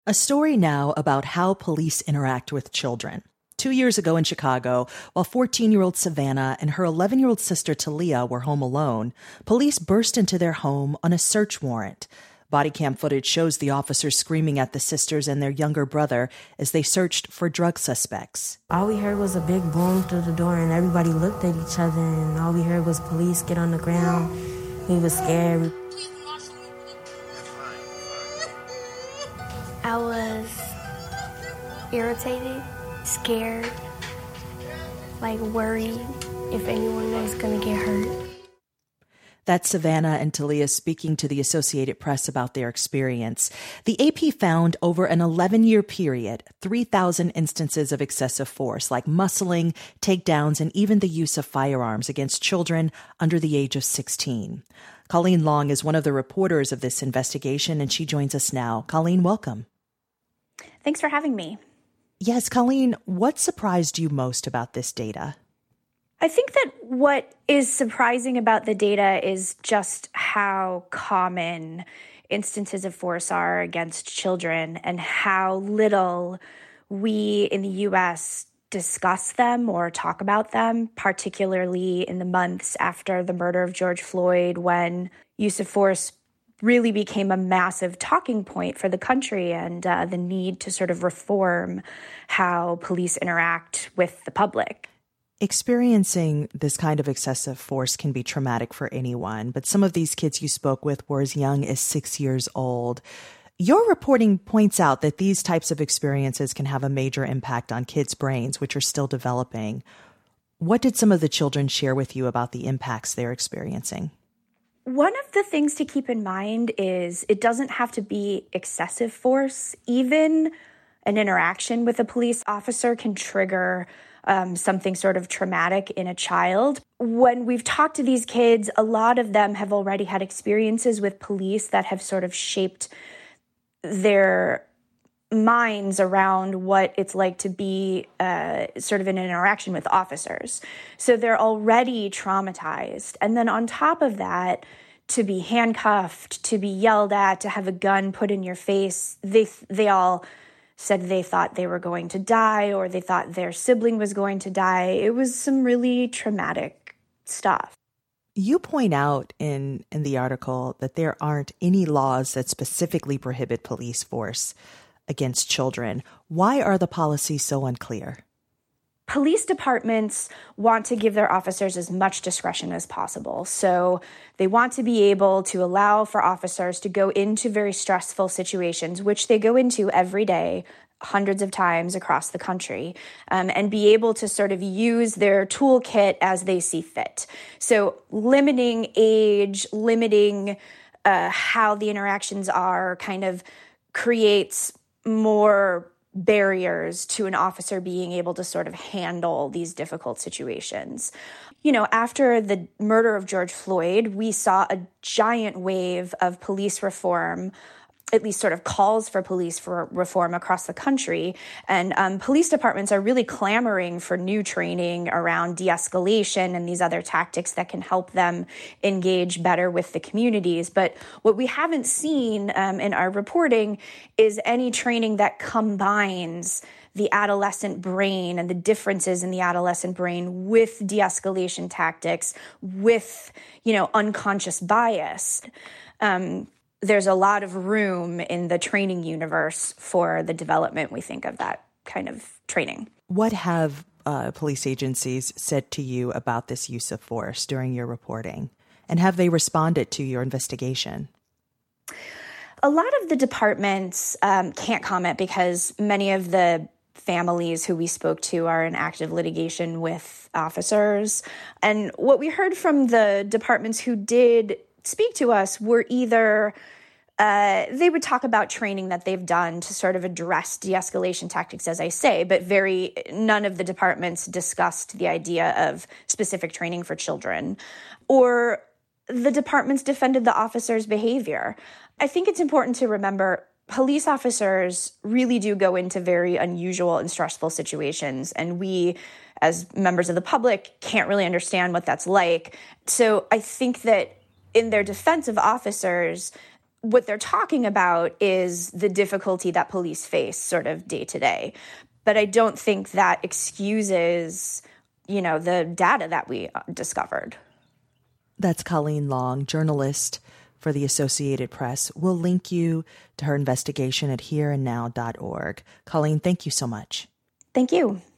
A story now about how police interact with children. 2 years ago in Chicago, while 14-year-old Savannah and her 11-year-old sister Talia were home alone, police burst into their home on a search warrant. Body cam footage shows the officers screaming at the sisters and their younger brother as they searched for drug suspects. All we heard was a big boom through the door, and everybody looked at each other, and all we heard was police get on the ground. We was scared. I was irritated, scared, worried if anyone was going to get hurt. That's Savannah and Talia speaking to the Associated Press about their experience. The AP found over an 11-year period, 3,000 instances of excessive force, like muscling, takedowns, and even the use of firearms against children under the age of 16. Colleen Long is one of the reporters of this investigation, and she joins us now. Colleen, welcome. Thanks for having me. Yes, Colleen, what surprised you most about this data? I think that what is surprising about the data is just how common instances of force are against children and how little we in the U.S. discuss them or talk about them, particularly in the months after the murder of George Floyd, when use of force really became a massive talking point for the country, and the need to sort of reform how police interact with the public. Experiencing this kind of excessive force can be traumatic for anyone, but some of these kids you spoke with were as young as 6 years old. Your reporting points out that these types of experiences can have a major impact on kids' brains, which are still developing. What did some of the children share with you about the impacts they're experiencing? One of the things to keep in mind is it doesn't have to be excessive force. Even an interaction with a police officer can trigger something sort of traumatic in a child. When we've talked to these kids, a lot of them have already had experiences with police that have sort of shaped their minds around what it's like to be sort of in an interaction with officers. So they're already traumatized. And then on top of that, to be handcuffed, to be yelled at, to have a gun put in your face, they all said they thought they were going to die or they thought their sibling was going to die. It was some really traumatic stuff. You point out in the article that there aren't any laws that specifically prohibit police force against children. Why are the policies so unclear? Police departments want to give their officers as much discretion as possible. So they want to be able to allow for officers to go into very stressful situations, which they go into every day, hundreds of times across the country, and be able to sort of use their toolkit as they see fit. So limiting age, limiting how the interactions are kind of creates more barriers to an officer being able to sort of handle these difficult situations. You know, after the murder of George Floyd, we saw a giant wave of police reform, at least sort of calls for police for reform across the country. And police departments are really clamoring for new training around de-escalation and these other tactics that can help them engage better with the communities. But what we haven't seen in our reporting is any training that combines the adolescent brain and the differences in the adolescent brain with de-escalation tactics, with, unconscious bias. There's a lot of room in the training universe for the development, we think, of that kind of training. What have police agencies said to you about this use of force during your reporting? And have they responded to your investigation? A lot of the departments can't comment because many of the families who we spoke to are in active litigation with officers. And what we heard from the departments who did speak to us were either they would talk about training that they've done to sort of address de-escalation tactics, as I say, but none of the departments discussed the idea of specific training for children, or the departments defended the officers' behavior. I think it's important to remember police officers really do go into very unusual and stressful situations, and we, as members of the public, can't really understand what that's like. So I think that in their defense of officers, what they're talking about is the difficulty that police face sort of day to day. But I don't think that excuses, the data that we discovered. That's Colleen Long, journalist for the Associated Press. We'll link you to her investigation at hereandnow.org. Colleen, thank you so much. Thank you.